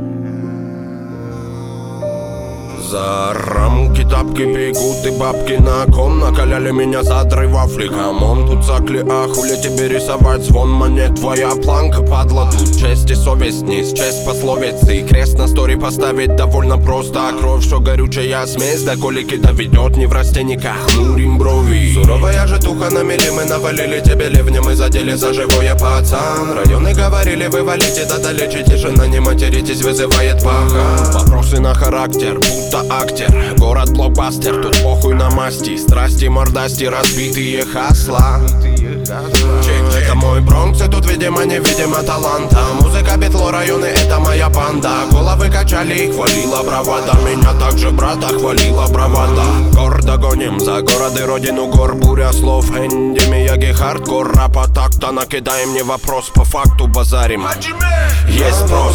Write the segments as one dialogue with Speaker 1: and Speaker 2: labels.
Speaker 1: За рамки тапки бегут и бабки на ком накаляли меня за отрыв Африкамон. Тут закли, а хули тебе рисовать звон монет? Твоя планка, падла, тут честь и совесть низ, честь пословицы. И крест на стори поставить довольно просто. А кровь, что горючая смесь, до колики доведет не в растенниках, хмурим брови. Суровая житуха на мели, мы навалили тебе ливнем и задели за живое, пацан. Районы говорили, вы валите, да долечите, тишина, не материтесь, вызывает пахан. Вопросы на характер, будто актер. Город блокбастер, тут похуй на масти. Страсти, мордасти, разбитые хасла. Это мой Бронкс, и тут видимо невидимо таланта. Музыка, битло, районы, это моя банда. Головы качали и хвалила бравада. Меня также брата хвалила бравада. Гордо гоним за город и родину гор. Буря слов, эндемия, хардкор. Рапа так-то накидаем, не вопрос, по факту базарим. Есть спрос.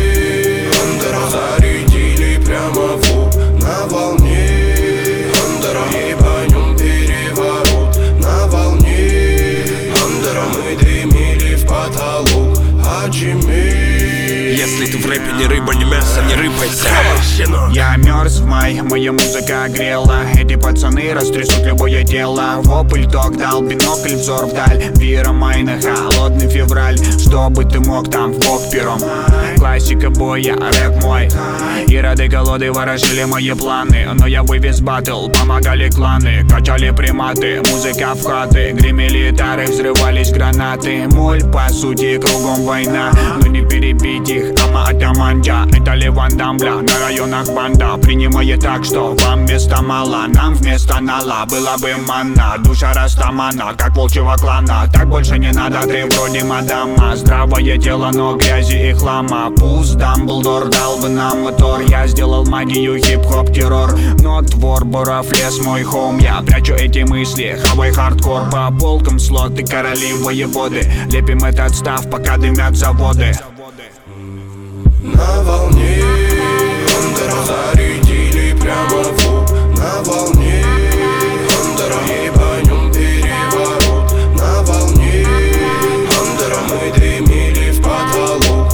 Speaker 1: Зарядили прямо в лоб на волне. Андера, ебанем переворот на волне. Андера, мы дымили в потолок, если ты в рэпе не рыба, не мясо, не рыпайся.
Speaker 2: Я мерз в май, моя музыка огрела. Эти пацаны растрясут любое дело. Вопль док дал, бинокль, взор вдаль. Вира майна, холодный февраль. Чтобы ты мог там в бок пером. Классика боя, рэп мой. И рады голоды ворожили мои планы. Но я вывез баттл, помогали кланы. Качали приматы, музыка в хаты. Гремели тары, взрывались гранаты. Моль, по сути, кругом война. Но не перебить их, ама атаманджа. Это Леван Дамбля, на районах банда. Принимает так, что вам места мало. Нам вместо нала была бы манна. Душа растамана, как волчьего клана. Так больше не надо, ты вроде мадама. Здравое тело, но грязи и хлама. Пусть Дамблдор дал бы нам мотор. Я сделал магию, хип-хоп, террор. Но твор, Боров, лес, мой хоум. Я прячу эти мысли, хавай хардкор. По полкам слоты, короли, воеводы. Лепим этот став, пока дымят заводы.
Speaker 1: На волне Андера, зарядили прямо в лоб на волне. Андера, ебанем переворот на волне. Андера, мы дымили в потолок,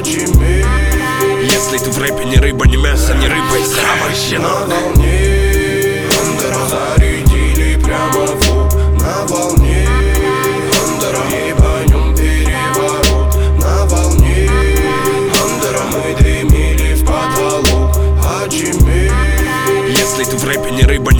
Speaker 1: если ты в рэпе не рыба, не мясо, не рыпайся. На волне Андера, зарядили прямо в лоб на волне. Андера, ебанем переворот на волне. Андера, мы дымили в потолок, если ты в рэпе не рыба,